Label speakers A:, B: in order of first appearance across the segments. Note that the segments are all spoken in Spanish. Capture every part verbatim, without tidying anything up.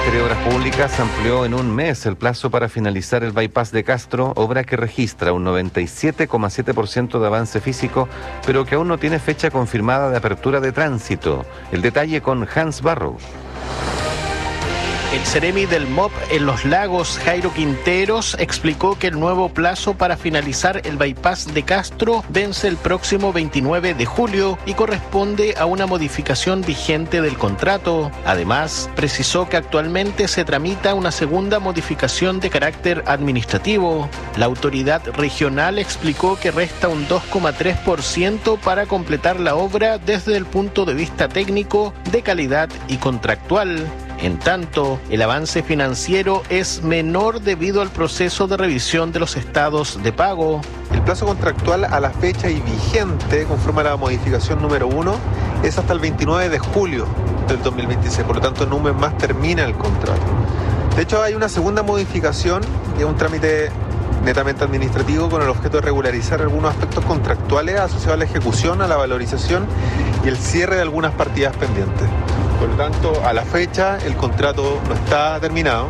A: Ministerio de Obras Públicas amplió en un mes el plazo para finalizar el bypass de Castro, obra que registra un noventa y siete coma siete por ciento de avance físico, pero que aún no tiene fecha confirmada de apertura de tránsito. El detalle con Hans Barrow.
B: El Seremi del M O P en Los Lagos, Jairo Quinteros, explicó que el nuevo plazo para finalizar el bypass de Castro vence el próximo veintinueve de julio y corresponde a una modificación vigente del contrato. Además, precisó que actualmente se tramita una segunda modificación de carácter administrativo. La autoridad regional explicó que resta un dos coma tres por ciento para completar la obra desde el punto de vista técnico, de calidad y contractual. En tanto, el avance financiero es menor debido al proceso de revisión de los estados de pago.
C: El plazo contractual a la fecha y vigente, conforme a la modificación número uno, es hasta el veintinueve de julio del dos mil veintiséis, por lo tanto en un mes más termina el contrato. De hecho, hay una segunda modificación, que es un trámite netamente administrativo con el objeto de regularizar algunos aspectos contractuales asociados a la ejecución, a la valorización y el cierre de algunas partidas pendientes. Por lo tanto, a la fecha el contrato no está terminado,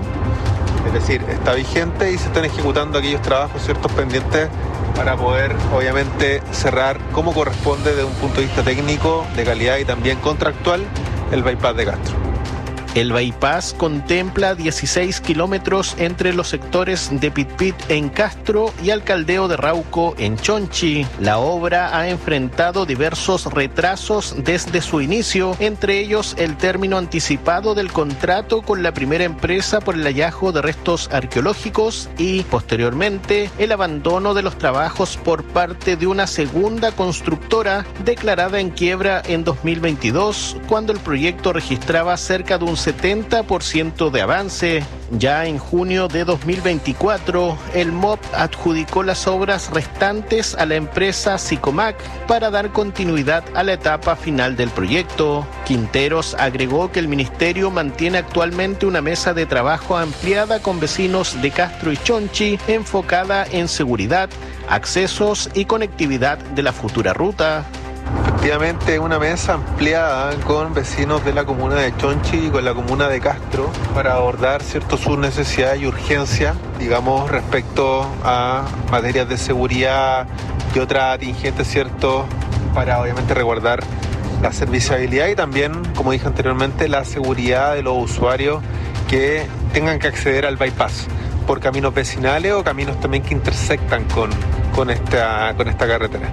C: es decir, está vigente y se están ejecutando aquellos trabajos ciertos pendientes para poder, obviamente, cerrar como corresponde desde un punto de vista técnico, de calidad y también contractual el bypass de Castro.
B: El bypass contempla dieciséis kilómetros entre los sectores de Pitpit en Castro y Alcaldeo de Rauco en Chonchi. La obra ha enfrentado diversos retrasos desde su inicio, entre ellos el término anticipado del contrato con la primera empresa por el hallazgo de restos arqueológicos y, posteriormente, el abandono de los trabajos por parte de una segunda constructora declarada en quiebra en dos mil veintidós, cuando el proyecto registraba cerca de un setenta por ciento de avance. Ya en junio de dos mil veinticuatro, el M O P adjudicó las obras restantes a la empresa Sicomac para dar continuidad a la etapa final del proyecto. Quinteros agregó que el ministerio mantiene actualmente una mesa de trabajo ampliada con vecinos de Castro y Chonchi, enfocada en seguridad, accesos y conectividad de la futura ruta.
C: Efectivamente, una mesa ampliada con vecinos de la comuna de Chonchi y con la comuna de Castro para abordar cierto sus necesidades y urgencias, digamos, respecto a materias de seguridad y otras atingentes, cierto, para obviamente resguardar la serviciabilidad y también, como dije anteriormente, la seguridad de los usuarios que tengan que acceder al bypass por caminos vecinales o caminos también que intersectan con, con, esta, con esta carretera.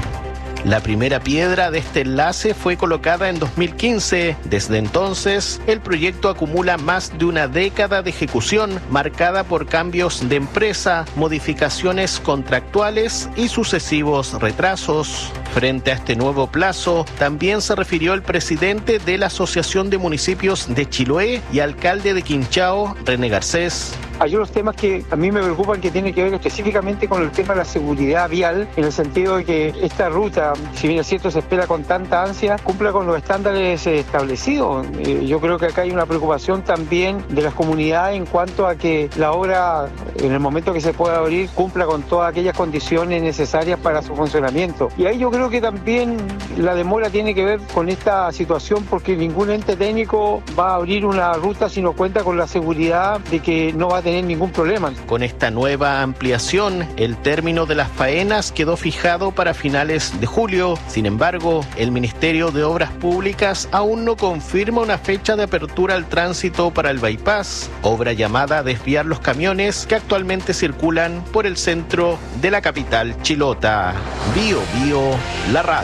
B: La primera piedra de este enlace fue colocada en dos mil quince. Desde entonces, el proyecto acumula más de una década de ejecución, marcada por cambios de empresa, modificaciones contractuales y sucesivos retrasos. Frente a este nuevo plazo, también se refirió el presidente de la Asociación de Municipios de Chiloé y alcalde de Quinchao, René Garcés.
D: Hay unos temas que a mí me preocupan que tienen que ver específicamente con el tema de la seguridad vial, en el sentido de que esta ruta, si bien es cierto se espera con tanta ansia, cumpla con los estándares establecidos. Eh, yo creo que acá hay una preocupación también de las comunidades en cuanto a que la obra, en el momento que se pueda abrir, cumpla con todas aquellas condiciones necesarias para su funcionamiento. Y ahí yo creo que también la demora tiene que ver con esta situación, porque ningún ente técnico va a abrir una ruta si no cuenta con la seguridad de que no va a tener ningún problema.
B: Con esta nueva ampliación, el término de las faenas quedó fijado para finales de julio. Sin embargo, el Ministerio de Obras Públicas aún no confirma una fecha de apertura al tránsito para el bypass, obra llamada a desviar los camiones que actualmente circulan por el centro de la capital chilota. Bio Bio, la radio.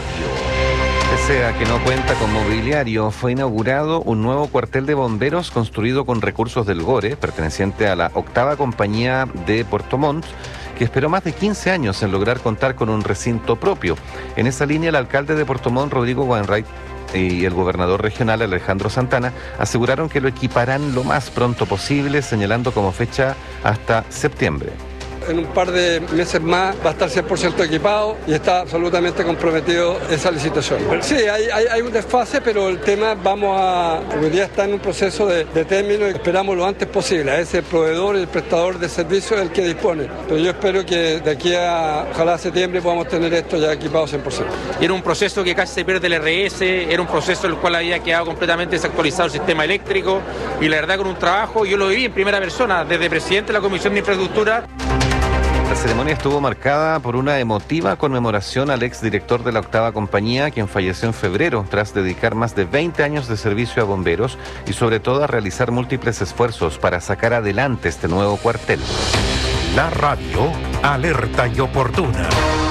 A: Pese a que no cuenta con mobiliario, fue inaugurado un nuevo cuartel de bomberos construido con recursos del Gore, perteneciente a la octava compañía de Puerto Montt, que esperó más de quince años en lograr contar con un recinto propio. En esa línea, el alcalde de Puerto Montt, Rodrigo Wainwright, y el gobernador regional, Alejandro Santana, aseguraron que lo equiparán lo más pronto posible, señalando como fecha hasta septiembre.
E: en un par de meses más va a estar cien por ciento equipado y está absolutamente comprometido esa licitación. Sí, hay, hay, hay un desfase, pero el tema vamos a... Hoy día está en un proceso de, de término y esperamos lo antes posible. Es el proveedor y el prestador de servicios el que dispone. Pero yo espero que de aquí a, ojalá a septiembre, podamos tener esto ya equipado cien por ciento.
F: Era un proceso que casi se pierde el R S, era un proceso en el cual había quedado completamente desactualizado el sistema eléctrico y la verdad con un trabajo, yo lo viví en primera persona, desde presidente de la Comisión de Infraestructura.
A: La ceremonia estuvo marcada por una emotiva conmemoración al exdirector de la octava compañía, quien falleció en febrero tras dedicar más de veinte años de servicio a bomberos y sobre todo a realizar múltiples esfuerzos para sacar adelante este nuevo cuartel.
G: La radio, alerta y oportuna.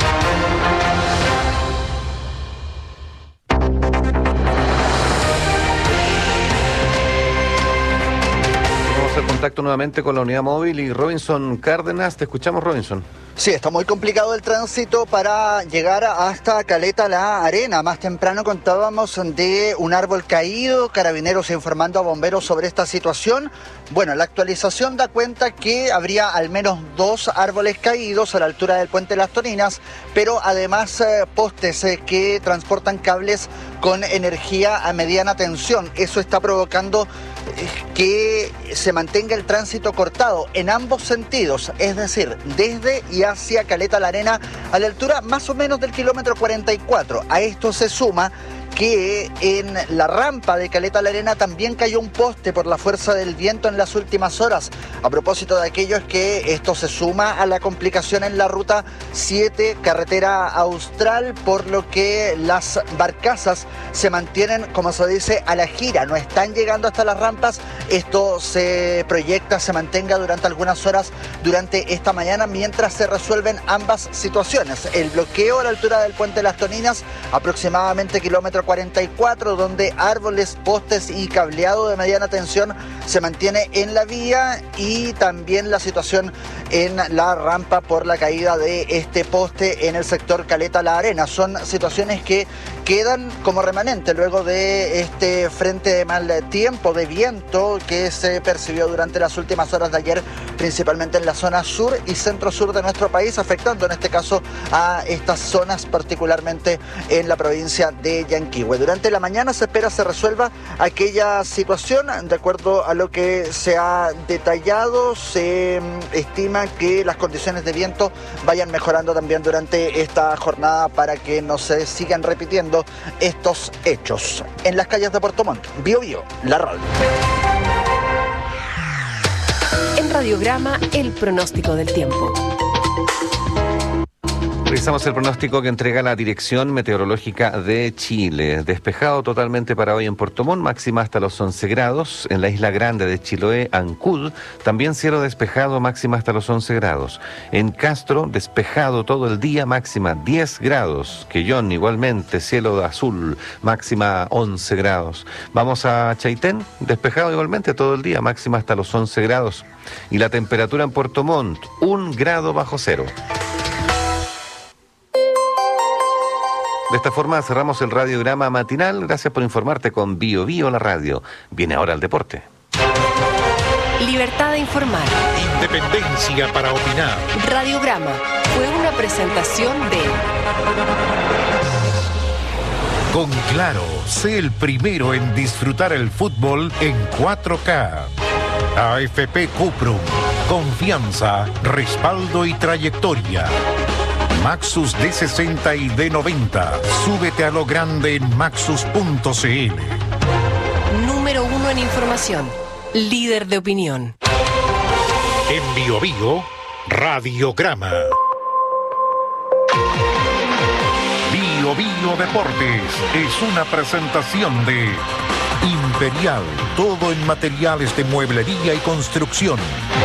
A: Contacto nuevamente con la unidad móvil y Robinson Cárdenas. Te escuchamos, Robinson.
H: Sí, está muy complicado el tránsito para llegar hasta Caleta La Arena. Más temprano contábamos de un árbol caído, carabineros informando a bomberos sobre esta situación. Bueno, la actualización da cuenta que habría al menos dos árboles caídos a la altura del puente Las Toninas, pero además eh, postes eh, que transportan cables con energía a mediana tensión. Eso está provocando eh, que se mantenga el tránsito cortado en ambos sentidos, es decir, desde y hacia Caleta La Arena a la altura más o menos del kilómetro cuarenta y cuatro. A esto se suma que en la rampa de Caleta La Arena también cayó un poste por la fuerza del viento en las últimas horas. A propósito de aquello es que esto se suma a la complicación en la ruta siete, carretera austral, por lo que las barcazas se mantienen, como se dice, a la gira, no están llegando hasta las rampas. Esto se proyecta, se mantenga durante algunas horas durante esta mañana mientras se resuelven ambas situaciones. El bloqueo a la altura del puente Las Toninas, aproximadamente kilómetro cuarenta y cuatro, donde árboles, postes y cableado de mediana tensión se mantiene en la vía, y también la situación en la rampa por la caída de este poste en el sector Caleta La Arena. Son situaciones que quedan como remanente luego de este frente de mal tiempo, de viento que se percibió durante las últimas horas de ayer, principalmente en la zona sur y centro-sur de nuestro país, afectando en este caso a estas zonas, particularmente en la provincia de Yanquihue. Durante la mañana se espera se resuelva aquella situación. De acuerdo a lo que se ha detallado, se estima que las condiciones de viento vayan mejorando también durante esta jornada para que no se sigan repitiendo estos hechos. En las calles de Puerto Montt, Bio Bio, la radio.
I: En Radiograma, el pronóstico del tiempo.
A: Revisamos el pronóstico que entrega la Dirección Meteorológica de Chile. Despejado totalmente para hoy en Puerto Montt, máxima hasta los once grados. En la Isla Grande de Chiloé, Ancud, también cielo despejado, máxima hasta los once grados. En Castro, despejado todo el día, máxima diez grados. Quellón, igualmente, cielo de azul, máxima once grados. Vamos a Chaitén, despejado igualmente todo el día, máxima hasta los once grados. Y la temperatura en Puerto Montt, un grado bajo cero. De esta forma cerramos el radiograma matinal. Gracias por informarte con Bio Bio, la radio. Viene ahora el deporte.
I: Libertad de informar.
G: Independencia para opinar.
I: Radiograma fue una presentación de...
G: Con Claro, sé el primero en disfrutar el fútbol en cuatro K. A F P Cuprum, confianza, respaldo y trayectoria. Maxus D sesenta y D noventa. Súbete a lo grande en maxus punto c l.
I: Número uno en información. Líder de opinión.
G: En Bio Bio, Radiograma. Bio Bio Deportes es una presentación de Imperial, todo en materiales de mueblería y construcción.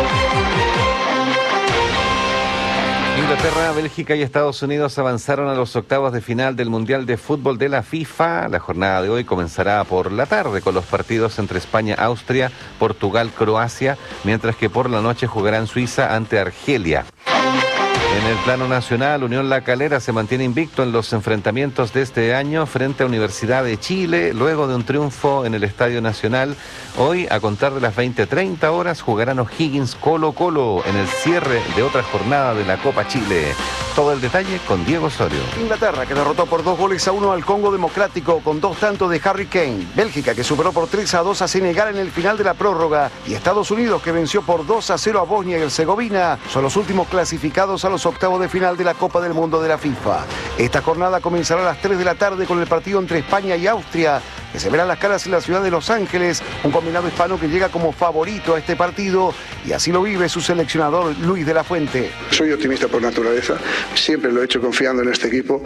A: Inglaterra, Bélgica y Estados Unidos avanzaron a los octavos de final del Mundial de Fútbol de la FIFA. La jornada de hoy comenzará por la tarde con los partidos entre España, Austria, Portugal, Croacia, mientras que por la noche jugarán Suiza ante Argelia. En el plano nacional, Unión La Calera se mantiene invicto en los enfrentamientos de este año frente a Universidad de Chile, luego de un triunfo en el Estadio Nacional. Hoy, a contar de las veinte treinta horas, jugarán O'Higgins Colo Colo en el cierre de otra jornada de la Copa Chile. Todo el detalle con Diego Osorio.
J: Inglaterra, que derrotó por dos goles a uno al Congo Democrático con dos tantos de Harry Kane. Bélgica, que superó por tres a dos a Senegal en el final de la prórroga. Y Estados Unidos, que venció por dos a cero a Bosnia y Herzegovina, son los últimos clasificados a los octavos de final de la Copa del Mundo de la FIFA. Esta jornada comenzará a las tres de la tarde con el partido entre España y Austria, que se verán las caras en la ciudad de Los Ángeles, un combinado hispano que llega como favorito a este partido, y así lo vive su seleccionador Luis de la Fuente.
K: Soy optimista por naturaleza, siempre lo he hecho confiando en este equipo,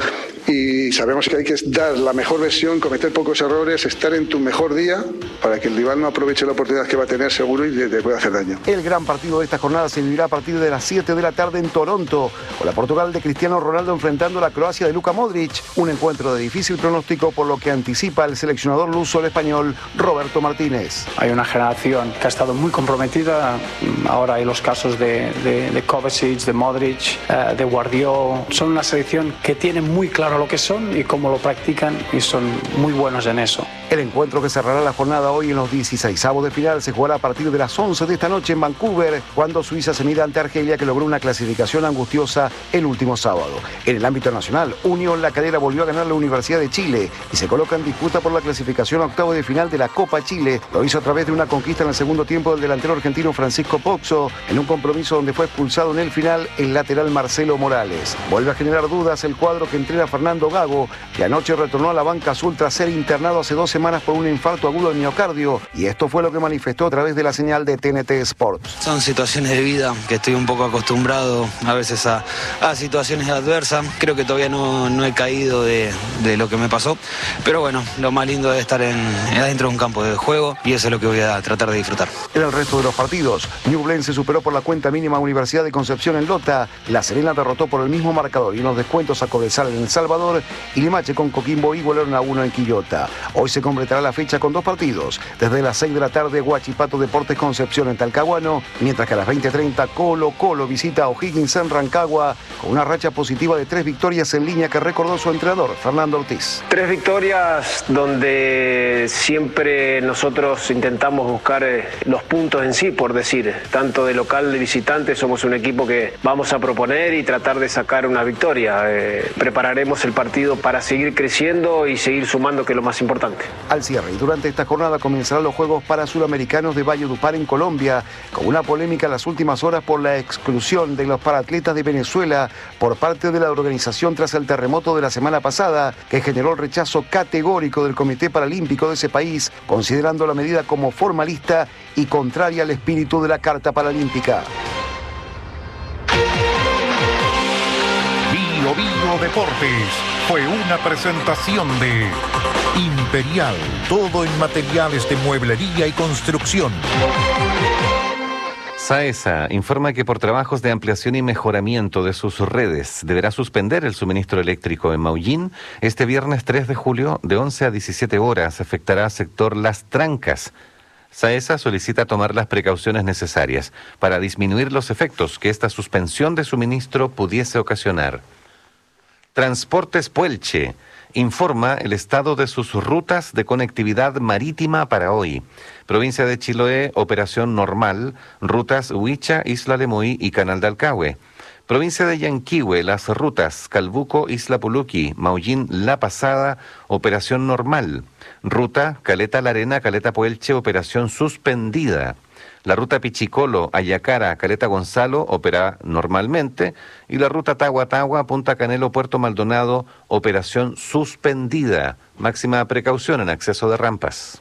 K: y sabemos que hay que dar la mejor versión, cometer pocos errores, estar en tu mejor día, para que el rival no aproveche la oportunidad que va a tener seguro y te pueda hacer daño.
J: El gran partido de esta jornada se vivirá a partir de las siete de la tarde en Toronto, con la Portugal de Cristiano Ronaldo enfrentando a la Croacia de Luka Modric, un encuentro de difícil pronóstico por lo que anticipa el seleccionador luso, el español Roberto Martínez.
L: Hay una generación que ha estado muy comprometida. Ahora hay los casos de, de, de Kovacic, de Modric, uh, de Guardiola. Son una selección que tiene muy claro lo que son y cómo lo practican, y son muy buenos en eso.
J: El encuentro que cerrará la jornada hoy en los dieciseisavos de final se jugará a partir de las once de esta noche en Vancouver, cuando Suiza se mida ante Argelia, que logró una clasificación angustiosa el último sábado. En el ámbito nacional, Unión La Calera volvió a ganar la Universidad de Chile y se coloca en disputa por la clasificación a octavo de final de la Copa Chile. Lo hizo a través de una conquista en el segundo tiempo del delantero argentino Francisco Poxo, en un compromiso donde fue expulsado en el final el lateral Marcelo Morales. Vuelve a generar dudas el cuadro que entrena Fernando Gago, que anoche retornó a la banca azul tras ser internado hace dos semanas por un infarto agudo de miocardio, y esto fue lo que manifestó a través de la señal de T N T Sports.
M: Son situaciones de vida que estoy un poco acostumbrado a veces a, a situaciones adversas. Creo que todavía no, no he caído de, de lo que me pasó, pero bueno, lo más lindo es estar en, dentro de un campo de juego, y eso es lo que voy a tratar de disfrutar.
J: En el resto de los partidos, Ñublense superó por la cuenta mínima a Universidad de Concepción en Lota, La Serena derrotó por el mismo marcador y en los descuentos a Cobresal en El Salvador, y Limache con Coquimbo igualaron a uno en Quillota. Hoy se completará la fecha con dos partidos. Desde las seis de la tarde, Huachipato Deportes Concepción en Talcahuano, mientras que a las veinte treinta Colo Colo visita a O'Higgins en Rancagua, con una racha positiva de tres victorias en línea que recordó su entrenador, Fernando Ortiz.
N: Tres victorias donde siempre nosotros intentamos buscar los puntos en sí, por decir, tanto de local de visitante, somos un equipo que vamos a proponer y tratar de sacar una victoria. Eh, prepararemos el partido para seguir creciendo y seguir sumando, que es lo más importante.
J: Al cierre y durante esta jornada comenzarán los Juegos Parasuramericanos de Valledupar en Colombia, con una polémica en las últimas horas por la exclusión de los paratletas de Venezuela por parte de la organización tras el terremoto de la semana pasada, que generó el rechazo categórico del Comité Paralímpico de ese país, considerando la medida como formalista y contraria al espíritu de la Carta Paralímpica.
G: Bio Bio Deportes fue una presentación de Imperial, todo en materiales de mueblería y construcción.
A: SAESA informa que por trabajos de ampliación y mejoramiento de sus redes deberá suspender el suministro eléctrico en Maullín este viernes tres de julio de once a diecisiete horas. Afectará al sector Las Trancas. SAESA solicita tomar las precauciones necesarias para disminuir los efectos que esta suspensión de suministro pudiese ocasionar. Transportes Puelche informa el estado de sus rutas de conectividad marítima para hoy. Provincia de Chiloé, operación normal, rutas Huicha, Isla Lemoí y Canal de Alcahue. Provincia de Yanquihue, las rutas Calbuco, Isla Puluqui, Maullín, La Pasada, operación normal. Ruta Caleta La Arena, Caleta Puelche, operación suspendida. La ruta Pichicolo, Ayacara, Caleta Gonzalo, opera normalmente. Y la ruta Tagua-Tagua, Punta Canelo, Puerto Maldonado, operación suspendida. Máxima precaución en acceso de rampas.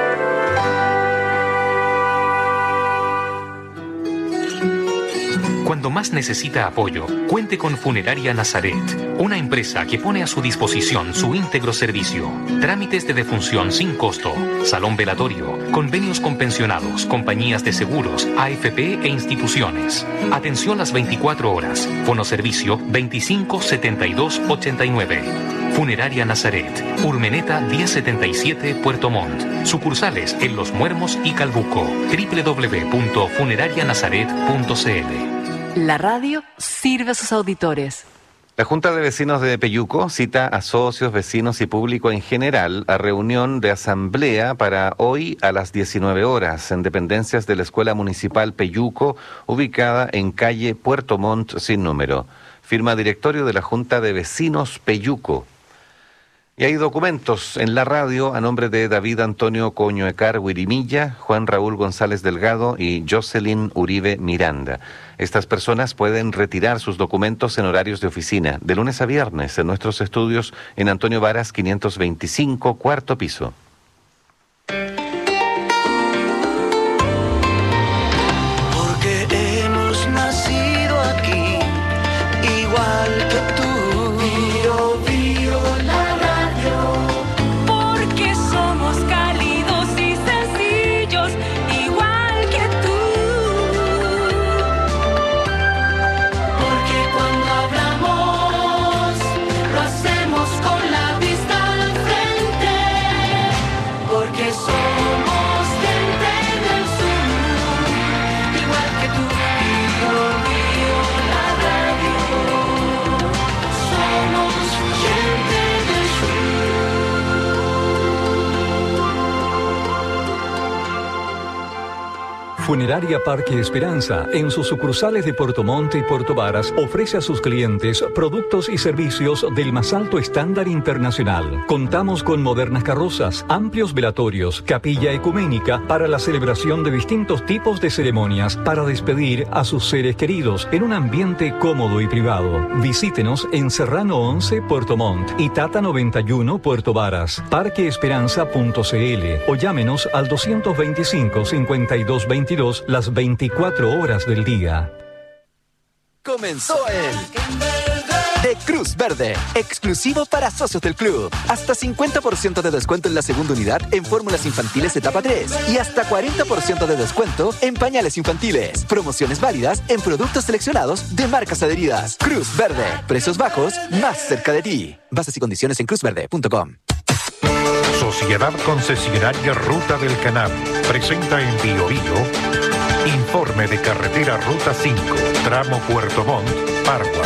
O: Cuando cuando más necesita apoyo, cuente con Funeraria Nazaret, una empresa que pone a su disposición su íntegro servicio. Trámites de defunción sin costo, salón velatorio, convenios con pensionados, compañías de seguros, A F P e instituciones. Atención las veinticuatro horas. Fonoservicio veinticinco setenta y dos ochenta y nueve. Funeraria Nazaret, Urmeneta diez setenta y siete, Puerto Montt. Sucursales en Los Muermos y Calbuco. doble u doble u doble u punto funeraria nazaret punto c l.
I: La radio sirve a sus auditores.
A: La Junta de Vecinos de Peyuco cita a socios, vecinos y público en general a reunión de asamblea para hoy a las diecinueve horas en dependencias de la Escuela Municipal Peyuco, ubicada en calle Puerto Montt sin número. Firma directorio de la Junta de Vecinos Peyuco. Y hay documentos en la radio a nombre de David Antonio Coñoecar Huirimilla, Juan Raúl González Delgado y Jocelyn Uribe Miranda. Estas personas pueden retirar sus documentos en horarios de oficina, de lunes a viernes, en nuestros estudios en Antonio Varas quinientos veinticinco, cuarto piso.
P: Porque hemos nacido aquí, igual que tú. Bio, bio, la radio.
Q: Porque somos cálidos y sencillos, igual que tú.
P: Porque cuando hablamos, lo hacemos con la vista al frente. Porque somos gente del sur, igual que tú. Bio, bio, la radio. Somos gente del
R: Funeraria Parque Esperanza, en sus sucursales de Puerto Montt y Puerto Varas, ofrece a sus clientes productos y servicios del más alto estándar internacional. Contamos con modernas carrozas, amplios velatorios, capilla ecuménica para la celebración de distintos tipos de ceremonias para despedir a sus seres queridos en un ambiente cómodo y privado. Visítenos en Serrano once, Puerto Montt y Tata noventa y uno, Puerto Varas. parque esperanza punto c l o llámenos al doscientos veinticinco, cincuenta y dos veintidós las veinticuatro horas del día.
S: Comenzó el de Cruz Verde, exclusivo para socios del club. Hasta cincuenta por ciento de descuento en la segunda unidad en fórmulas infantiles etapa tres y hasta cuarenta por ciento de descuento en pañales infantiles. Promociones válidas en productos seleccionados de marcas adheridas. Cruz Verde, precios bajos más cerca de ti. Bases y condiciones en cruz verde punto com.
G: Sociedad Concesionaria Ruta del Canal presenta en Bio Bio informe de carretera Ruta cinco, tramo Puerto Montt, Pargua.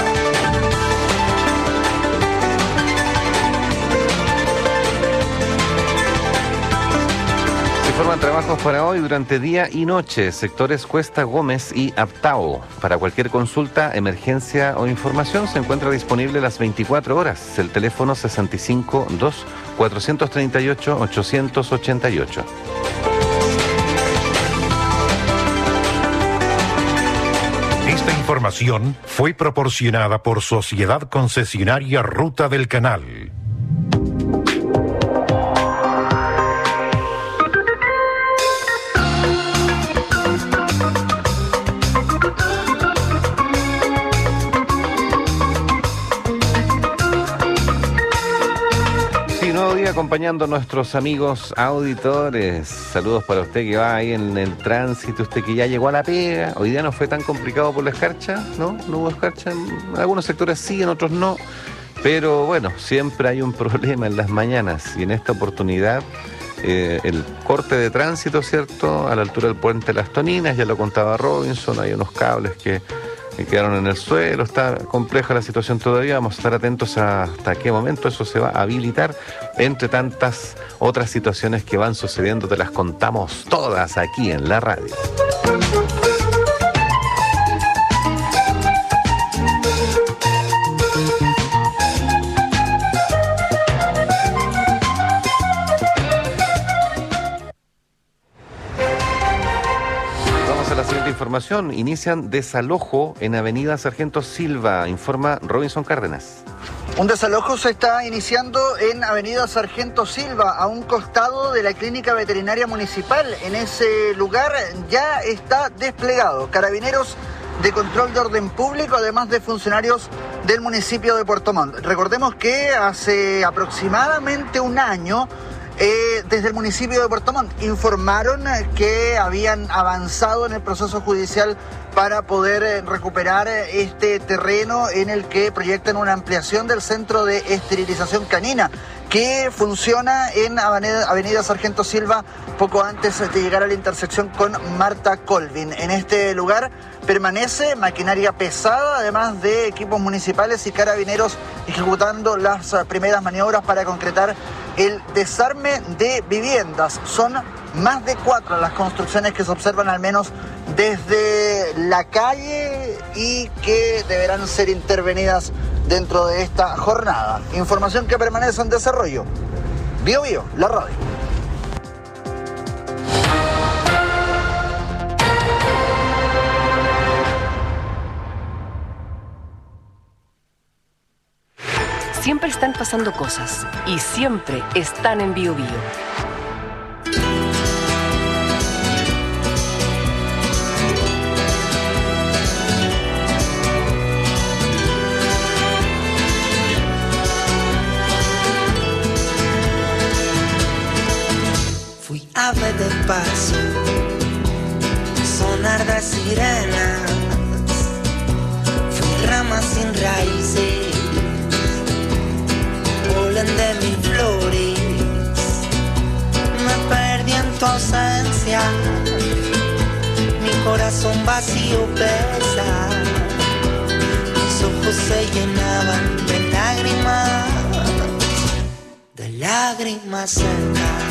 A: Se forman trabajos para hoy durante día y noche, sectores Cuesta Gómez y Aptao. Para cualquier consulta, emergencia o información se encuentra disponible las veinticuatro horas. El teléfono sesenta y cinco, dos, cuatrocientos treinta y ocho, ochocientos ochenta y ocho.
G: Esta información fue proporcionada por Sociedad Concesionaria Ruta del Canal.
A: Acompañando a nuestros amigos auditores. Saludos para usted que va ahí en el tránsito, usted que ya llegó a la pega. Hoy día no fue tan complicado por la escarcha, ¿no? No hubo escarcha, en algunos sectores sí, en otros no. Pero bueno, siempre hay un problema en las mañanas y en esta oportunidad eh, el corte de tránsito, ¿cierto? A la altura del puente de las Toninas, ya lo contaba Robinson, hay unos cables que que quedaron en el suelo, está compleja la situación todavía, vamos a estar atentos a hasta qué momento eso se va a habilitar, entre tantas otras situaciones que van sucediendo, te las contamos todas aquí en la radio. Información, inician desalojo en Avenida Sargento Silva, informa Robinson Cárdenas.
H: Un desalojo se está iniciando en Avenida Sargento Silva, a un costado de la Clínica Veterinaria Municipal. En ese lugar ya está desplegado Carabineros de control de orden público, además de funcionarios del municipio de Puerto Montt. Recordemos que hace aproximadamente un año, eh, desde el municipio de Puerto Montt informaron que habían avanzado en el proceso judicial para poder eh, recuperar este terreno en el que proyectan una ampliación del centro de esterilización canina, que funciona en Avenida, Avenida Sargento Silva, poco antes de llegar a la intersección con Marta Colvin. En este lugar permanece maquinaria pesada, además de equipos municipales y carabineros ejecutando las primeras maniobras para concretar el desarme de viviendas. Son más de cuatro las construcciones que se observan, al menos desde la calle, y que deberán ser intervenidas dentro de esta jornada. Información que permanece en desarrollo. Bio Bio, la radio.
I: Siempre están pasando cosas y siempre están en Bio Bio.
T: Fui ave de paso, sonar de sirenas, fui rama sin raíces, polen de mis flores, me perdí en tu ausencia, mi corazón vacío pesa, mis ojos se llenaban de lágrimas, de lágrimas secas.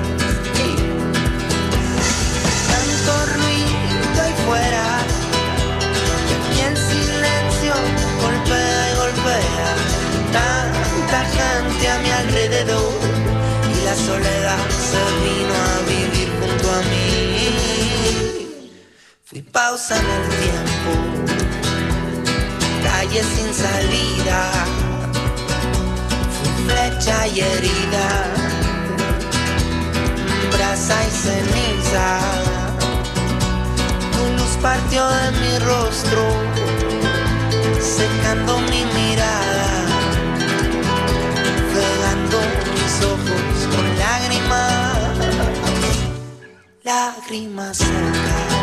T: Tanto ruido ahí fuera, y en silencio golpea y golpea, tanta gente a mi alrededor, y la soledad se vino a vivir junto a mí. Fui pausa en el tiempo, calle sin salida, fui flecha y herida, brasa y ceniza, tu luz partió de mi rostro, secando mi mirada, regando mis ojos con lágrimas, lágrimas secas.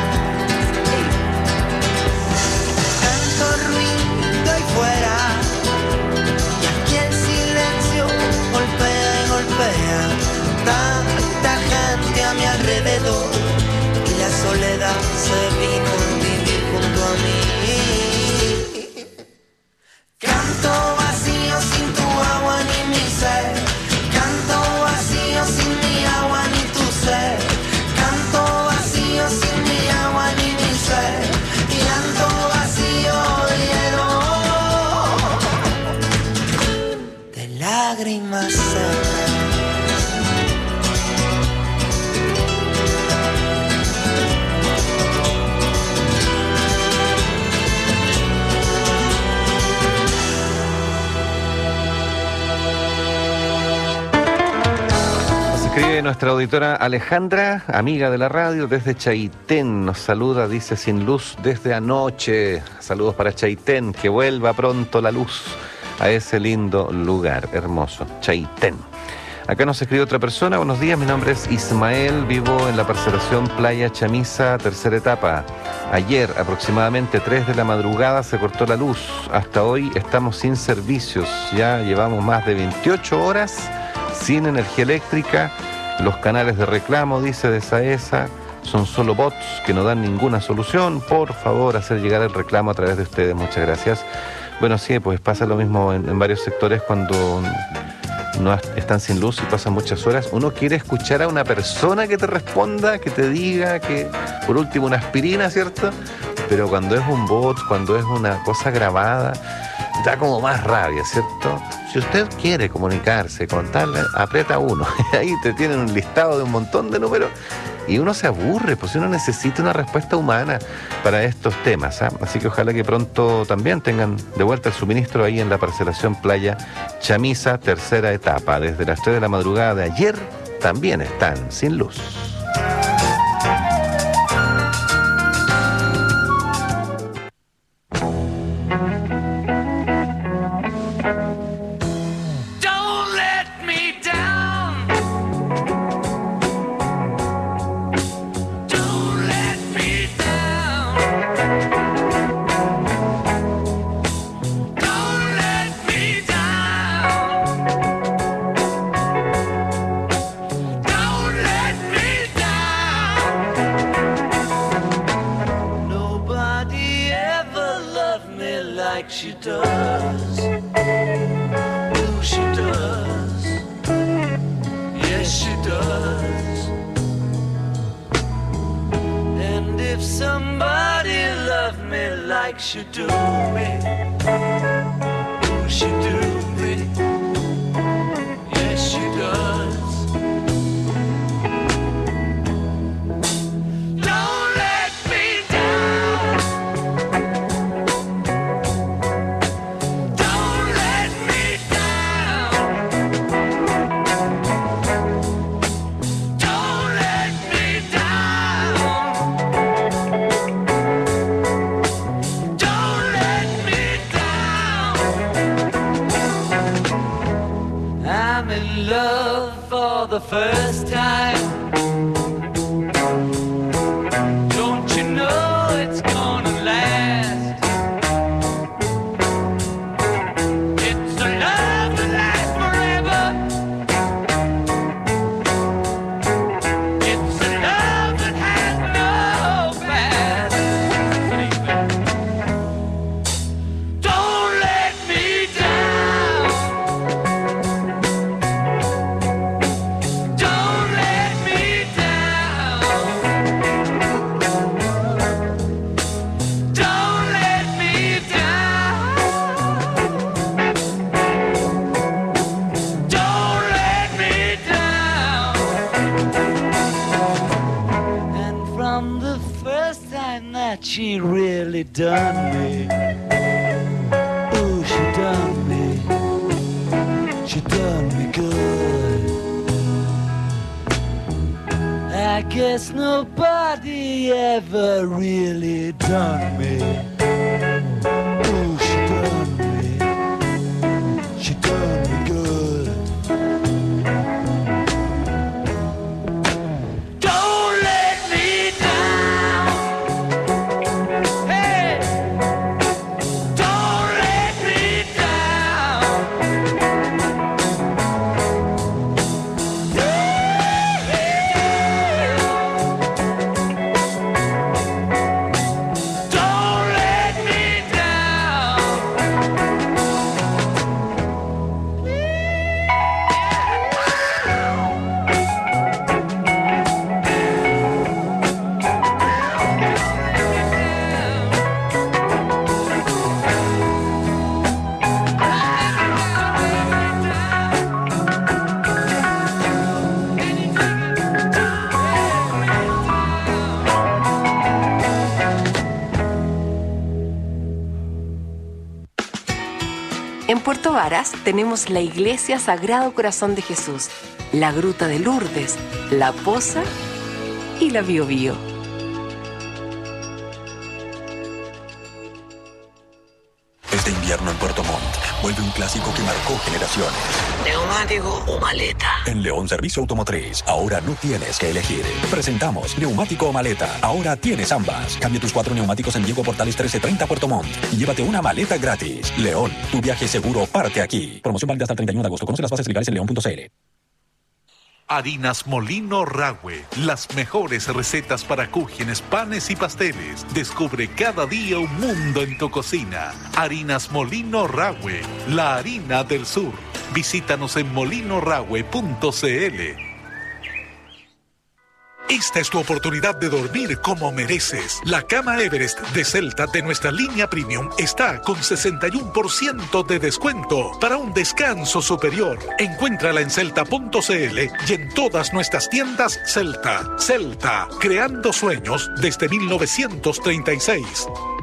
T: Tanto ruido ahí fuera, y aquí el silencio golpea y golpea, tanta gente a mi alrededor, y la soledad se vino a vivir junto a mí. Canto vacío sin tu agua ni mi sed, canto vacío sin mi agua ni tu sed, canto vacío sin mi agua ni mi sed, y canto vacío lleno de lágrimas secas.
A: Escribe nuestra auditora Alejandra, amiga de la radio, desde Chaitén. Nos saluda, dice, sin luz desde anoche. Saludos para Chaitén, que vuelva pronto la luz a ese lindo lugar, hermoso, Chaitén. Acá nos escribe otra persona. Buenos días, mi nombre es Ismael, vivo en la parcelación Playa Chamisa, tercera etapa. Ayer, aproximadamente tres de la madrugada, se cortó la luz. Hasta hoy estamos sin servicios. Ya llevamos más de veintiocho horas sin energía eléctrica. Los canales de reclamo, dice, de SAESA, son solo bots que no dan ninguna solución. Por favor, hacer llegar el reclamo a través de ustedes. Muchas gracias. Bueno, sí, pues pasa lo mismo en, en varios sectores cuando no están sin luz y pasan muchas horas. Uno quiere escuchar a una persona que te responda, que te diga que, por último, una aspirina, ¿cierto? Pero cuando es un bot, cuando es una cosa grabada, da como más rabia, ¿cierto? Si usted quiere comunicarse, contarle, aprieta uno. Ahí te tienen un listado de un montón de números y uno se aburre, pues uno necesita una respuesta humana para estos temas, ¿eh? Así que ojalá que pronto también tengan de vuelta el suministro ahí en la parcelación Playa Chamisa, tercera etapa. Desde las tres de la madrugada de ayer también están sin luz.
P: Don't let me down. Don't let me down. Don't let me down. Don't let me down. Nobody ever loved me like she does. Oh, she does. Yes, she does. And if somebody loved me like she do me, oh, she do me. Yes, she does. Don't let me down. Don't let me down. Don't let me down. Don't let me down. I'm in love for the first time. Don't you know it's gonna last? It's a love that lasts forever. It's a love that has no past. Don't let me down. Don't let me down. Don't let me down. Don't let me down. And from the first time that she really done me, oh, she done me, she done me good. I guess nobody ever really done me. Oh, she done me, she done me good. Don't let me down. Hey, don't let me down. Don't let me down.
I: En Puerto Varas tenemos la Iglesia Sagrado Corazón de Jesús, la Gruta de Lourdes, la Poza y la Bio Bio.
U: Este invierno en Puerto Montt vuelve un clásico que marcó generaciones.
I: ¿Neumático o maleta?
U: En León Servicio Automotriz, ahora no tienes que elegir. Presentamos neumático o maleta. Ahora tienes ambas. Cambia tus cuatro neumáticos en Diego Portales trece treinta Puerto Montt y llévate una maleta gratis. León, tu viaje seguro parte aquí. Promoción válida hasta el treinta y uno de agosto. Conoce las bases legales en león punto c l.
V: Harinas Molino Rahue, las mejores recetas para cúgenes, panes y pasteles. Descubre cada día un mundo en tu cocina. Harinas Molino Rahue, la harina del sur. Visítanos en molino rahue punto c l. Esta es tu oportunidad de dormir como mereces. La cama Everest de Celta de nuestra línea Premium está con sesenta y uno por ciento de descuento para un descanso superior. Encuéntrala en celta punto c l y en todas nuestras tiendas Celta. Celta, creando sueños desde mil novecientos treinta y seis.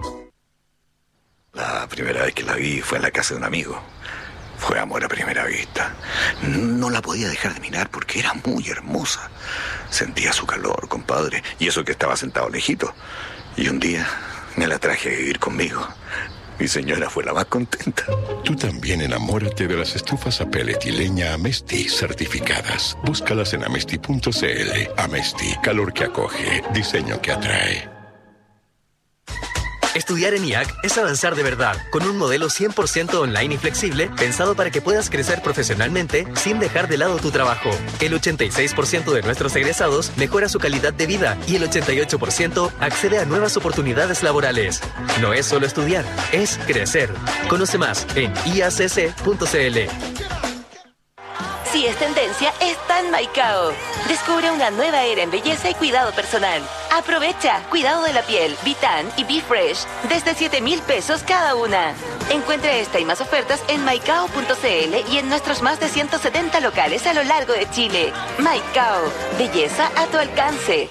W: La primera vez que la vi fue en la casa de un amigo. Fue amor a primera vista. No la podía dejar de mirar porque era muy hermosa. Sentía su calor, compadre, y eso que estaba sentado lejito. Y un día me la traje a vivir conmigo. Mi señora fue la más contenta.
B: Tú también enamórate de las estufas a pellet y leña Amesti certificadas. Búscalas en amesti punto cl. Amesti, calor que acoge, diseño que atrae.
C: Estudiar en I A C es avanzar de verdad, con un modelo cien por ciento online y flexible, pensado para que puedas crecer profesionalmente sin dejar de lado tu trabajo. El ochenta y seis por ciento de nuestros egresados mejora su calidad de vida y el ochenta y ocho por ciento accede a nuevas oportunidades laborales. No es solo estudiar, es crecer. Conoce más en i a c c punto c l.
D: Si es tendencia, está en Maicao. Descubre una nueva era en belleza y cuidado personal. Aprovecha cuidado de la piel, Vitan y Be Fresh desde siete mil pesos cada una. Encuentra esta y más ofertas en maicao punto c l y en nuestros más de ciento setenta locales a lo largo de Chile. Maicao, belleza a tu alcance.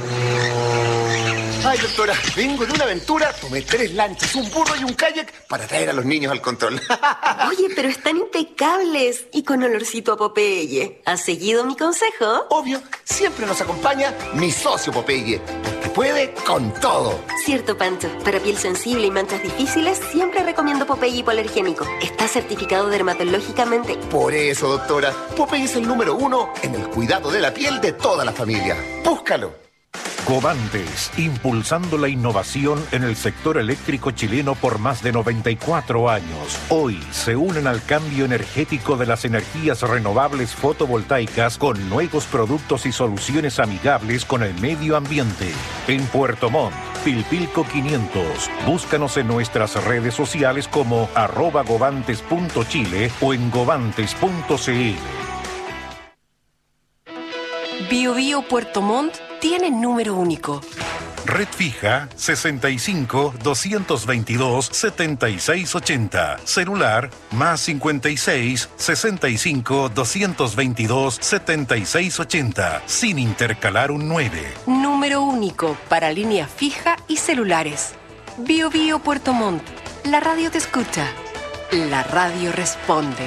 X: Ay, doctora, vengo de una aventura, tomé tres lanchas, un burro y un kayak para traer a los niños al control.
Y: Oye, pero están impecables y con olorcito a Popeye. ¿Has seguido mi consejo?
X: Obvio, siempre nos acompaña mi socio Popeye, porque puede con todo.
Y: Cierto, Pancho. Para piel sensible y manchas difíciles, siempre recomiendo Popeye hipoalergénico. Está certificado dermatológicamente.
X: Por eso, doctora, Popeye es el número uno en el cuidado de la piel de toda la familia. Búscalo.
G: Covantes, impulsando la innovación en el sector eléctrico chileno por más de noventa y cuatro años. Hoy se unen al cambio energético de las energías renovables fotovoltaicas con nuevos productos y soluciones amigables con el medio ambiente. En Puerto Montt, Pilpilco quinientos. Búscanos en nuestras redes sociales como arroba govantes punto chile o en govantes punto c l.
I: Bio Bio Puerto Montt tiene número único.
G: Red fija sesenta y cinco, doscientos veintidós, setenta y seis ochenta. Celular más cincuenta y seis, sesenta y cinco, doscientos veintidós, setenta y seis ochenta. Sin intercalar un nueve.
I: Número único para línea fija y celulares. Bio Bio Puerto Montt. La radio te escucha. La radio responde.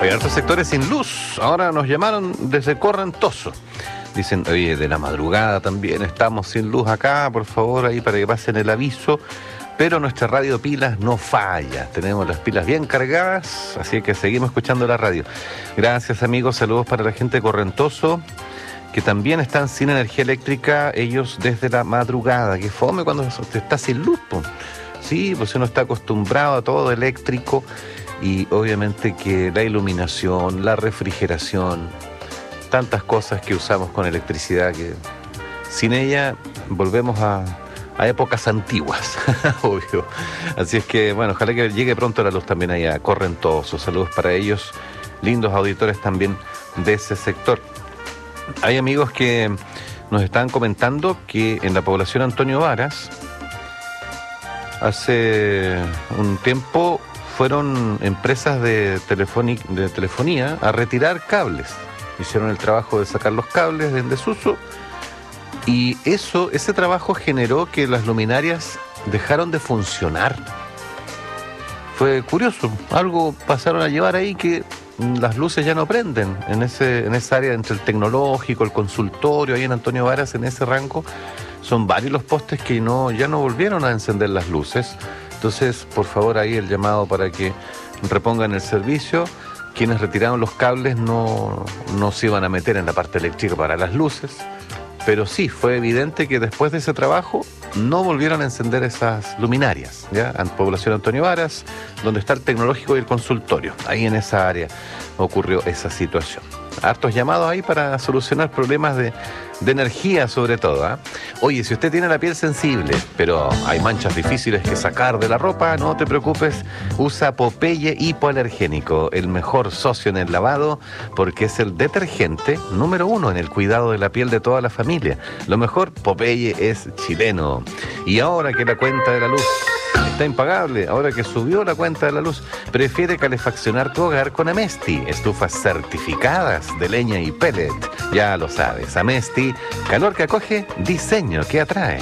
A: Hay hartos sectores sin luz. Ahora nos llamaron desde Correntoso. Dicen, oye, de la madrugada también estamos sin luz acá, por favor, ahí para que pasen el aviso. Pero nuestra radio pilas no falla. Tenemos las pilas bien cargadas, así que seguimos escuchando la radio. Gracias, amigos. Saludos para la gente de Correntoso, que también están sin energía eléctrica, ellos desde la madrugada. Que fome cuando te está sin luz, pues. Sí, pues uno está acostumbrado a todo eléctrico y obviamente que la iluminación, la refrigeración, tantas cosas que usamos con electricidad que sin ella volvemos a, a épocas antiguas, obvio. Así es que, bueno, ojalá que llegue pronto la luz también ahí a Correntoso. Saludos para ellos, lindos auditores también de ese sector. Hay amigos que nos están comentando que en la población Antonio Varas, hace un tiempo fueron empresas de, telefoni- de telefonía a retirar cables. Hicieron el trabajo de sacar los cables en desuso y eso, ese trabajo generó que las luminarias dejaron de funcionar. Fue curioso, algo pasaron a llevar ahí que las luces ya no prenden en ese en esa área entre el tecnológico, el consultorio, ahí en Antonio Varas, en ese rango. Son varios los postes que no ya no volvieron a encender las luces. Entonces, por favor, ahí el llamado para que repongan el servicio. Quienes retiraron los cables no, no se iban a meter en la parte eléctrica para las luces, pero sí, fue evidente que después de ese trabajo no volvieron a encender esas luminarias, ¿ya? En población Antonio Varas, donde está el tecnológico y el consultorio. Ahí en esa área ocurrió esa situación. Hartos llamados ahí para solucionar problemas de, de energía sobre todo, ¿eh? Oye, si usted tiene la piel sensible, pero hay manchas difíciles que sacar de la ropa, no te preocupes, usa Popeye hipoalergénico, el mejor socio en el lavado, porque es el detergente número uno en el cuidado de la piel de toda la familia. Lo mejor, Popeye es chileno. Y ahora que la cuenta de la luz está impagable, ahora que subió la cuenta de la luz, prefiere calefaccionar tu hogar con Amesti, estufas certificadas de leña y pellet. Ya lo sabes, Amesti, calor que acoge, diseño que atrae.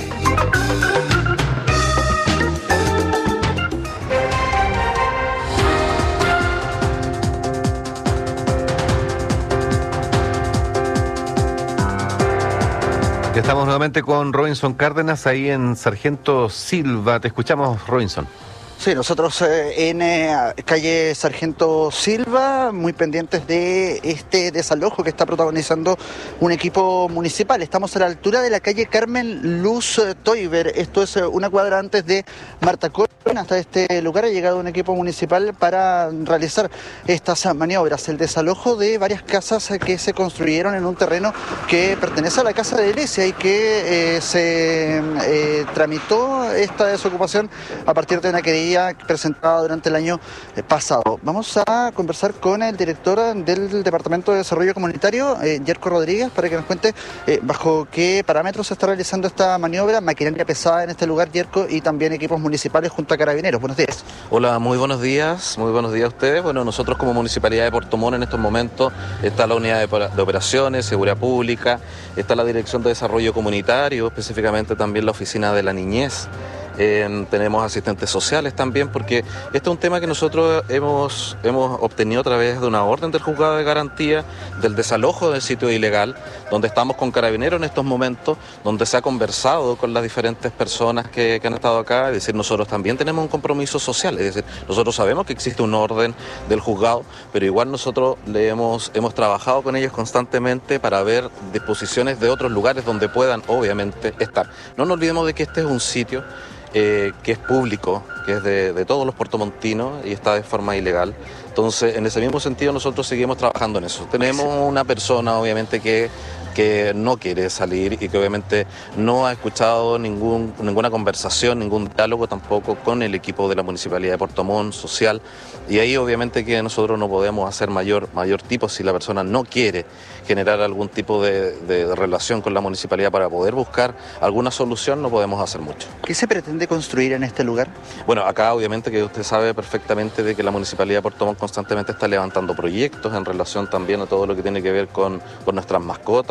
A: Ya estamos nuevamente con Robinson Cárdenas ahí en Sargento Silva. Te escuchamos, Robinson.
H: Sí, nosotros eh, en eh, calle Sargento Silva, muy pendientes de este desalojo que está protagonizando un equipo municipal. Estamos a la altura de la calle Carmen Luz Toiber. Esto es eh, una cuadra antes de Marta Colón. Hasta este lugar ha llegado un equipo municipal para realizar estas maniobras. El desalojo de varias casas que se construyeron en un terreno que pertenece a la Casa de Iglesia y que eh, se eh, tramitó esta desocupación a partir de una querella presentada durante el año pasado. Vamos a conversar con el director del Departamento de Desarrollo Comunitario, eh, Yerko Rodríguez, para que nos cuente eh, bajo qué parámetros se está realizando esta maniobra. Maquinaria pesada en este lugar, Yerko, y también equipos municipales junto a Carabineros. Buenos días.
E: Hola, muy buenos días, muy buenos días a ustedes. Bueno, nosotros como Municipalidad de Puerto Montt en estos momentos está la Unidad de, de Operaciones, Seguridad Pública, está la Dirección de Desarrollo Comunitario, específicamente también la Oficina de la Niñez. Eh, tenemos asistentes sociales también, porque este es un tema que nosotros hemos, hemos obtenido a través de una orden del juzgado de garantía del desalojo del sitio ilegal, donde estamos con Carabineros en estos momentos, donde se ha conversado con las diferentes personas que, que han estado acá. Es decir, nosotros también tenemos un compromiso social, es decir, nosotros sabemos que existe un orden del juzgado, pero igual nosotros le hemos, hemos trabajado con ellos constantemente para ver disposiciones de otros lugares donde puedan obviamente estar. No nos olvidemos de que este es un sitio Eh, que es público, que es de, de todos los puertomontinos y está de forma ilegal. Entonces, en ese mismo sentido, nosotros seguimos trabajando en eso. Tenemos una persona, obviamente, que, que no quiere salir y que obviamente no ha escuchado ningún, ninguna conversación, ningún diálogo tampoco con el equipo de la Municipalidad de Puerto Montt, social. Y ahí, obviamente, que nosotros no podemos hacer mayor, mayor tipo si la persona no quiere generar algún tipo de, de relación con la municipalidad para poder buscar alguna solución, no podemos hacer mucho.
H: ¿Qué se pretende construir en este lugar?
E: Bueno, acá obviamente que usted sabe perfectamente de que la Municipalidad de Puerto Montt constantemente está levantando proyectos en relación también a todo lo que tiene que ver con, con nuestras mascotas.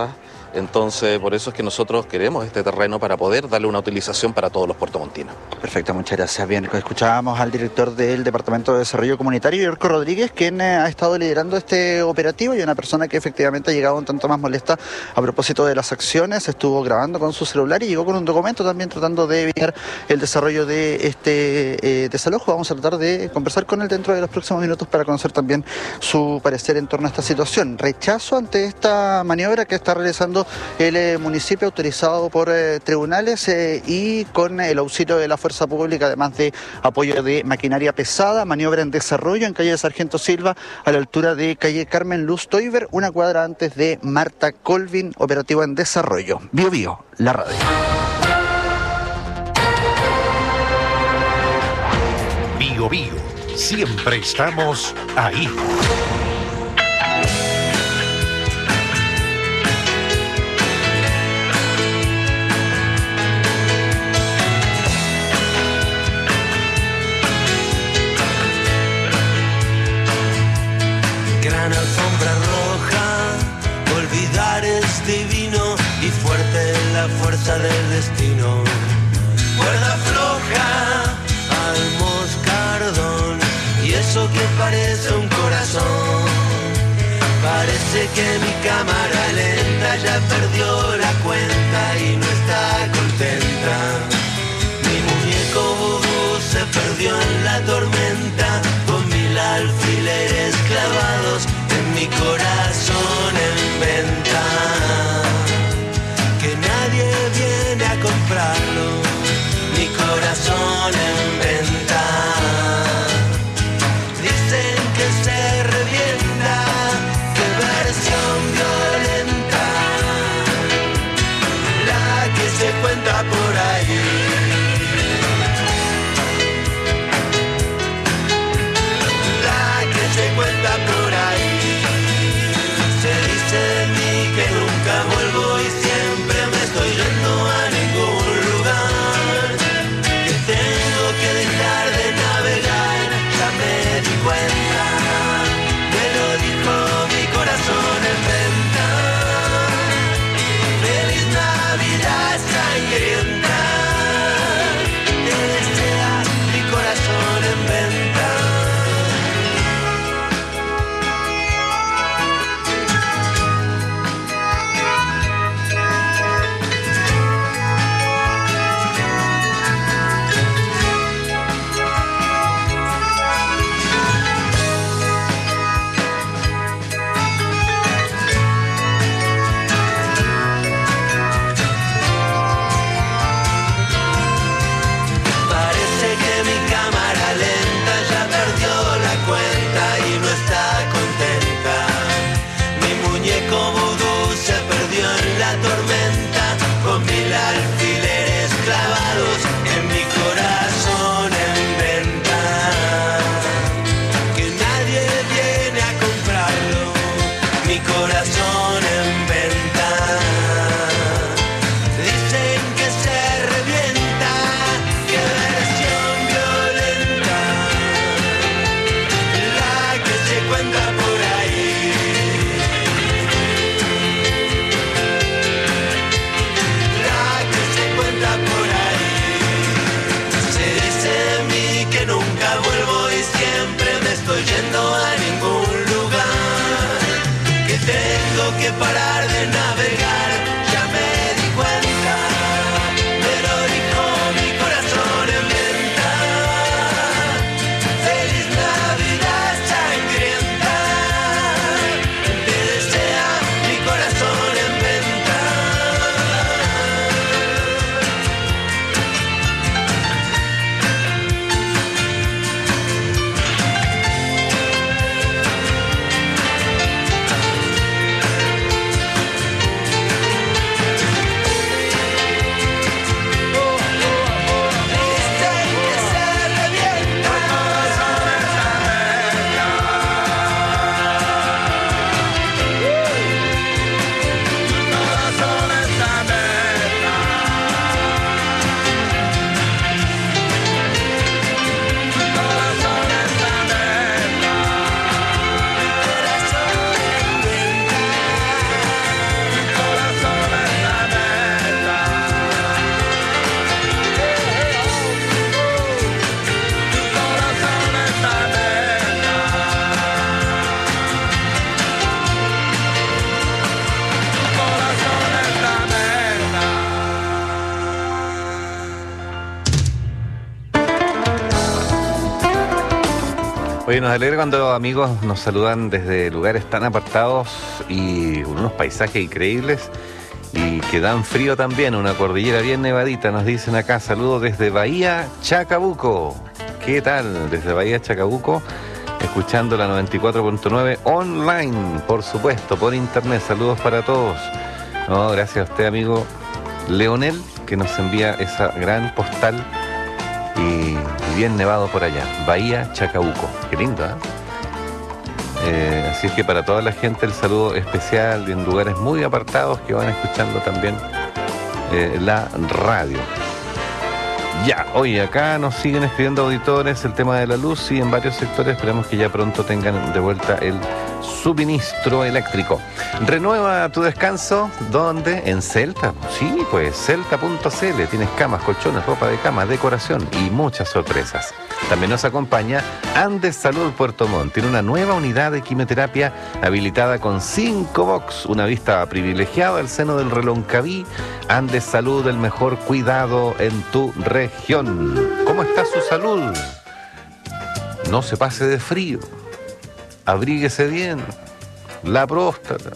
E: Entonces, por eso es que nosotros queremos este terreno para poder darle una utilización para todos los puertomontinos.
H: Perfecto, muchas gracias. Bien, escuchábamos al director del Departamento de Desarrollo Comunitario, Yorko Rodríguez, quien eh, ha estado liderando este operativo, y una persona que efectivamente ha llegado un tanto más molesta a propósito de las acciones. Estuvo grabando con su celular y llegó con un documento también tratando de evitar el desarrollo de este eh, desalojo. Vamos a tratar de conversar con él dentro de los próximos minutos para conocer también su parecer en torno a esta situación. Rechazo ante esta maniobra que está realizando el eh, municipio, autorizado por eh, tribunales eh, y con el auxilio de la fuerza pública, además de apoyo de maquinaria pesada. Maniobra en desarrollo en calle Sargento Silva, a la altura de calle Carmen Luz Toiber, una cuadra antes de Marta Colvin. Operativo en desarrollo. Bio Bio, la radio.
G: Bio Bio, siempre estamos ahí.
T: Gran alfombra roja, olvidar es divino y fuerte la fuerza del destino. Cuerda floja al moscardón y eso que parece un corazón. Parece que mi cámara lenta ya perdió la cuenta y no está contenta. Mi muñeco vudú se perdió en la tormenta, con mil alfileres clavados en mi corazón en venta. Que nadie viene a comprarlo, mi corazón en venta. Dicen que se revienta, qué versión violenta, la que se cuenta por ahí.
A: Oye, nos alegra cuando los amigos nos saludan desde lugares tan apartados y con unos paisajes increíbles y que dan frío también, una cordillera bien nevadita, nos dicen acá. Saludos desde Bahía Chacabuco. ¿Qué tal? Desde Bahía Chacabuco, escuchando la noventa y cuatro punto nueve online, por supuesto, por internet. Saludos para todos. No, gracias a usted, amigo Leonel, que nos envía esa gran postal y bien nevado por allá. Bahía Chacabuco. Qué lindo, ¿eh? Eh, así es que para toda la gente el saludo especial en lugares muy apartados que van escuchando también eh, la radio. Ya, oye, acá nos siguen escribiendo auditores el tema de la luz y en varios sectores esperemos que ya pronto tengan de vuelta el suministro eléctrico. Renueva tu descanso, ¿dónde? En Celta. Sí, pues celta punto c l. Tienes camas, colchones, ropa de cama, decoración y muchas sorpresas. También nos acompaña Andes Salud Puerto Montt. Tiene una nueva unidad de quimioterapia habilitada con cinco box, una vista privilegiada al seno del Reloncaví. Andes Salud, el mejor cuidado en tu región. ¿Cómo está su salud? No se pase de frío. Abríguese bien. La próstata.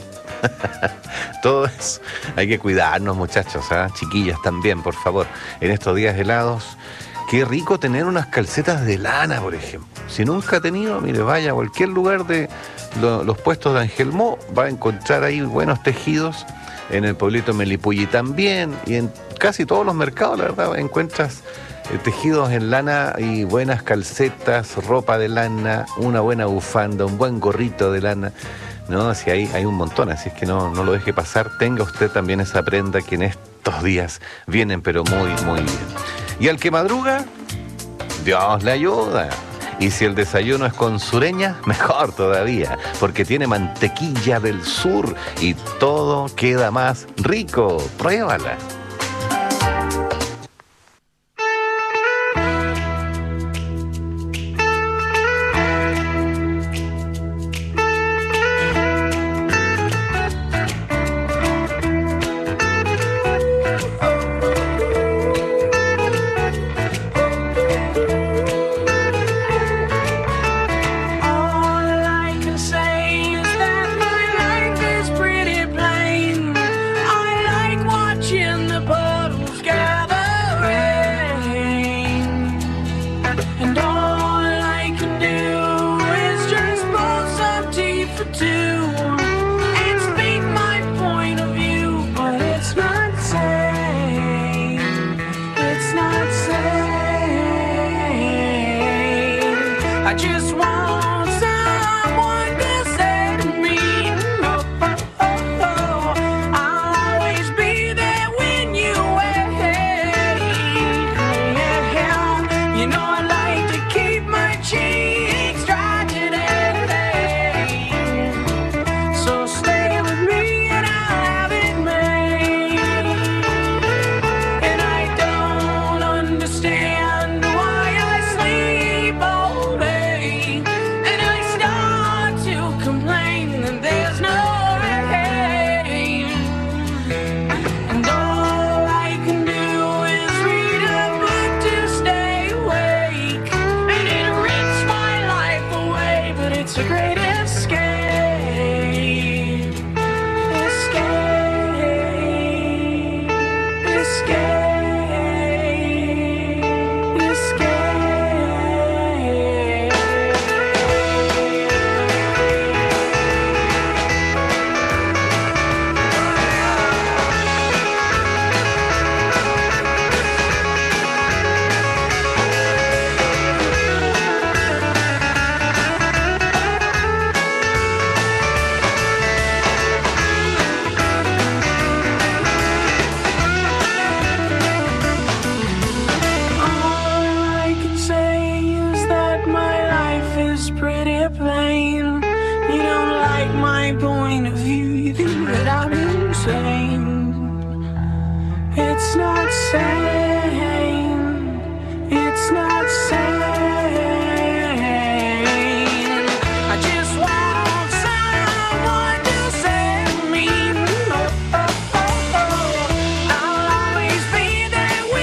A: Todo eso. Hay que cuidarnos, muchachos, ¿eh? Chiquillas también, por favor. En estos días helados. Qué rico tener unas calcetas de lana, por ejemplo. Si nunca ha tenido, mire, vaya a cualquier lugar de lo, los puestos de Angelmó, va a encontrar ahí buenos tejidos. En el pueblito Melipulli también. Y en casi todos los mercados, la verdad, encuentras eh, tejidos en lana y buenas calcetas, ropa de lana, una buena bufanda, un buen gorrito de lana. No, así hay, hay un montón, así es que no, no lo deje pasar. Tenga usted también esa prenda que en estos días vienen, pero muy, muy bien. Y al que madruga, Dios le ayuda. Y si el desayuno es con sureña, mejor todavía, porque tiene mantequilla del sur y todo queda más rico. Pruébala.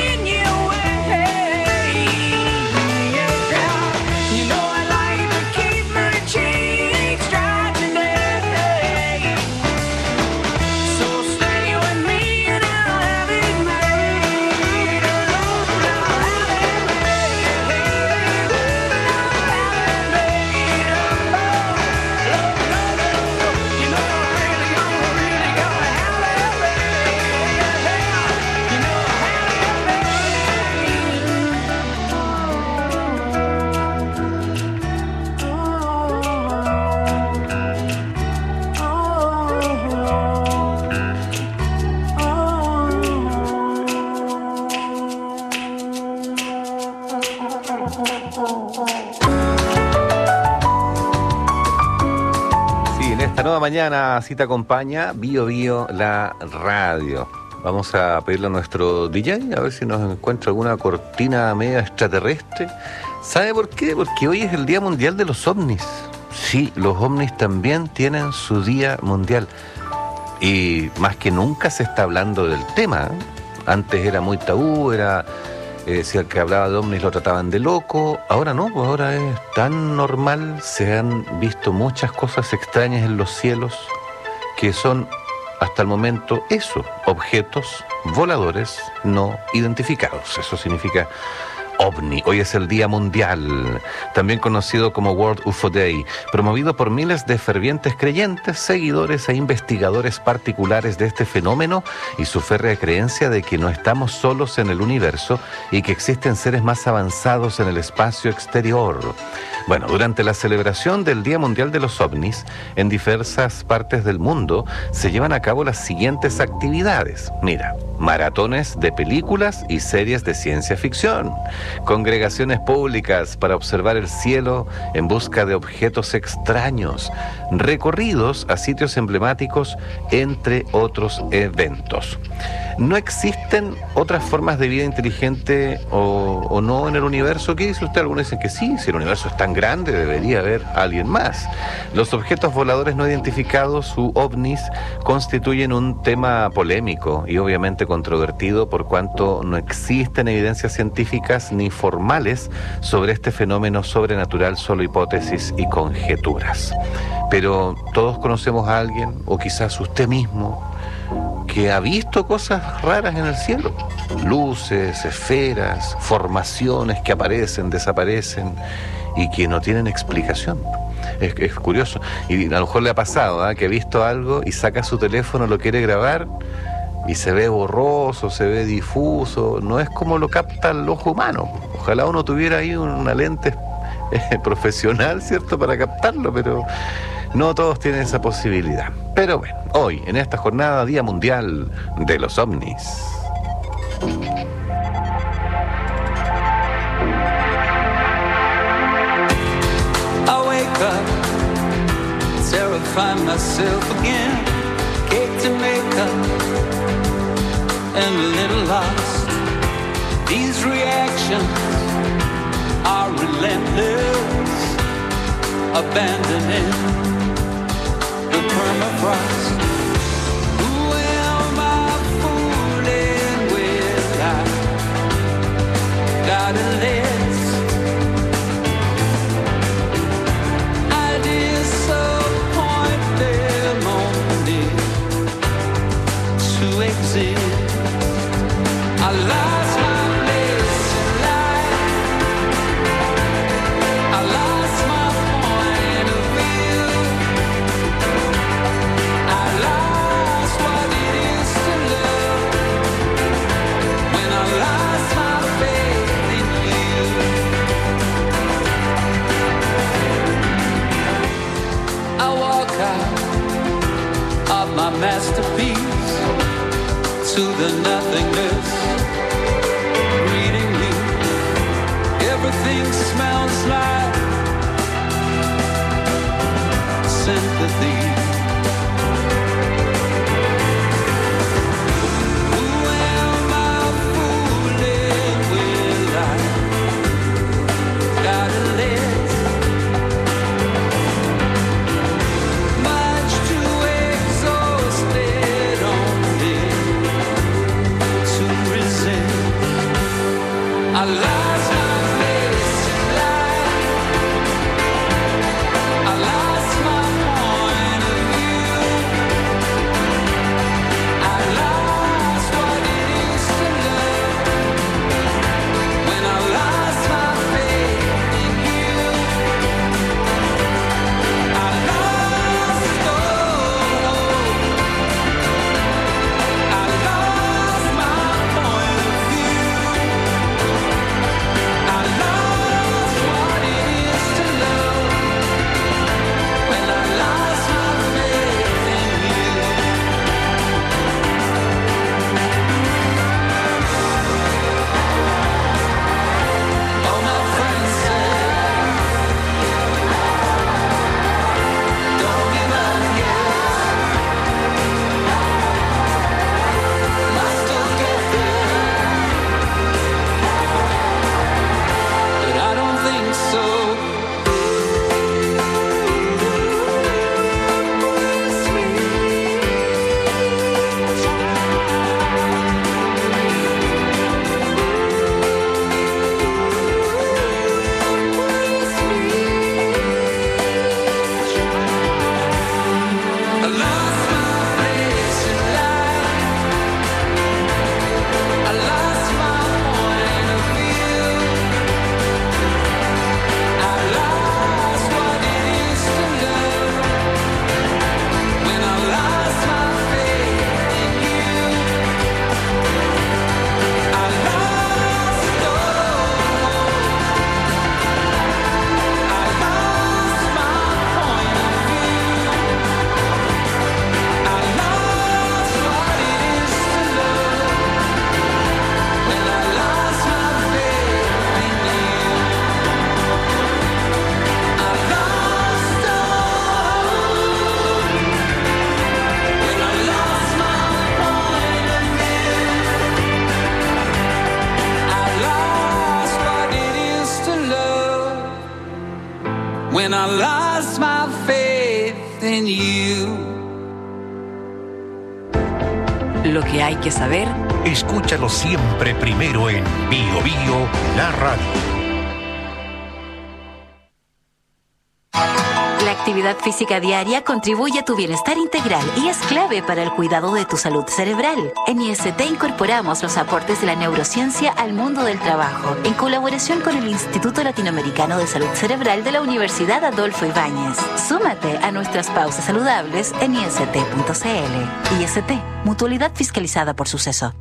Q: You know I like to keep
A: esta nueva mañana, así te acompaña Bio Bio, la radio. Vamos a pedirle a nuestro D J a ver si nos encuentra alguna cortina media extraterrestre. ¿Sabe por qué? Porque hoy es el Día Mundial de los OVNIs. Sí, los OVNIs también tienen su Día Mundial. Y más que nunca se está hablando del tema. Antes era muy tabú, era... Eh, si el que hablaba de ovnis lo trataban de loco, ahora no, pues ahora es tan normal, se han visto muchas cosas extrañas en los cielos que son hasta el momento eso, objetos voladores no identificados. Eso significa OVNI. Hoy es el Día Mundial, también conocido como World U F O Day, promovido por miles de fervientes creyentes, seguidores e investigadores particulares de este fenómeno y su férrea creencia de que no estamos solos en el universo y que existen seres más avanzados en el espacio exterior. Bueno, durante la celebración del Día Mundial de los OVNIs, en diversas partes del mundo se llevan a cabo las siguientes actividades. Mira, maratones de películas y series de ciencia ficción, congregaciones públicas para observar el cielo en busca de objetos extraños, recorridos a sitios emblemáticos, entre otros eventos. ¿No existen otras formas de vida inteligente o, o no en el universo? ¿Qué dice usted? Algunos dicen que sí, si el universo es tan grande debería haber alguien más. Los objetos voladores no identificados, u ovnis, constituyen un tema polémico y obviamente controvertido por cuanto no existen evidencias científicas ni formales sobre este fenómeno sobrenatural, solo hipótesis y conjeturas. Pero todos conocemos a alguien, o quizás usted mismo, que ha visto cosas raras en el cielo, luces, esferas, formaciones que aparecen, desaparecen y que no tienen explicación. Es, es curioso, y a lo mejor le ha pasado, ¿eh? que ha visto algo y saca su teléfono, lo quiere grabar y se ve borroso, se ve difuso, no es como lo capta el ojo humano. Ojalá uno tuviera ahí una lente eh, profesional, ¿cierto?, para captarlo, pero no todos tienen esa posibilidad. Pero bueno, hoy, en esta jornada, Día Mundial de los OVNIs.
P: I wake up, terrify myself again, cake to make up, and a little lost. These reactions are relentless, abandoning the permafrost. Who am I fooling with? I got a list. I disappoint them only to exist. I lost my place in life. I lost my point of view. I lost what it is to love when I lost my faith in you. I walk out of my masterpiece to the nothingness greeting me. Everything smells like sympathy. Who am I fooling with? I got a list, much too exhausted only to resist. I lost my face in life. I lost my point of view. lost my faith in you.
I: Lo que hay que saber,
G: escúchalo siempre primero en Bio Bio, la radio.
D: La actividad física diaria contribuye a tu bienestar integral y es clave para el cuidado de tu salud cerebral. En I S T incorporamos los aportes de la neurociencia al mundo del trabajo, en colaboración con el Instituto Latinoamericano de Salud Cerebral de la Universidad Adolfo Ibáñez. Súmate a nuestras pausas saludables en I S T punto C L. I S T, mutualidad fiscalizada por Suceso.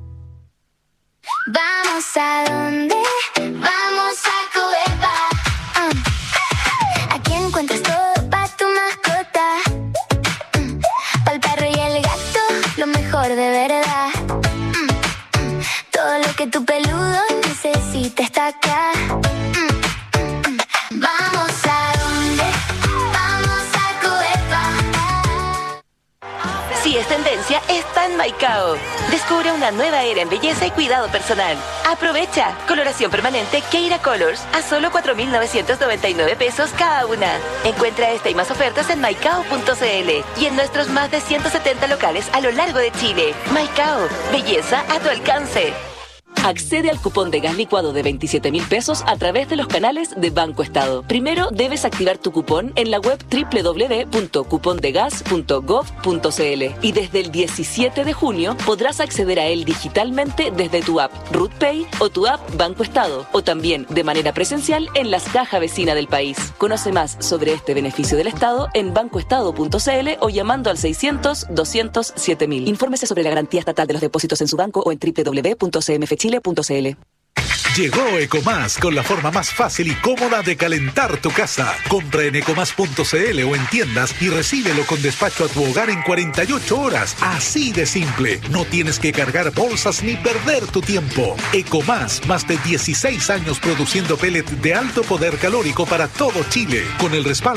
F: Vamos a donde, vamos a Cueva. Um. Aquí encuentras todo para tu mascota. Mm. Pa'l perro y el gato, lo mejor de verdad. Mm. Mm. Todo lo que tu peludo necesita está acá. Mm. Mm. Vamos a donde, vamos a Cueva.
D: Si es tendencia, está en Maicao. Descubre una nueva era en belleza y cuidado personal. Aprovecha. Coloración permanente Keira Colors a solo cuatro mil novecientos noventa y nueve pesos cada una. Encuentra esta y más ofertas en maicao punto C L y en nuestros más de ciento setenta locales a lo largo de Chile. Maicao, belleza a tu alcance.
K: Accede al cupón de gas licuado de veintisiete mil pesos a través de los canales de Banco Estado. Primero debes activar tu cupón en la web doble u doble u doble u punto cupondegas punto gov punto c l y desde el diecisiete de junio podrás acceder a él digitalmente desde tu app RutPay o tu app Banco Estado o también de manera presencial en las cajas vecinas del país. Conoce más sobre este beneficio del Estado en bancoestado punto c l o llamando al seiscientos, doscientos, siete mil. Infórmese sobre la garantía estatal de los depósitos en su banco o en doble u doble u doble u punto c m f chile punto c l.
V: Llegó Ecomás con la forma más fácil y cómoda de calentar tu casa. Compra en ecomás punto c l o en tiendas y recíbelo con despacho a tu hogar en cuarenta y ocho horas. Así de simple. No tienes que cargar bolsas ni perder tu tiempo. Ecomás, más de dieciséis años produciendo pellets de alto poder calórico para todo Chile. Con el respaldo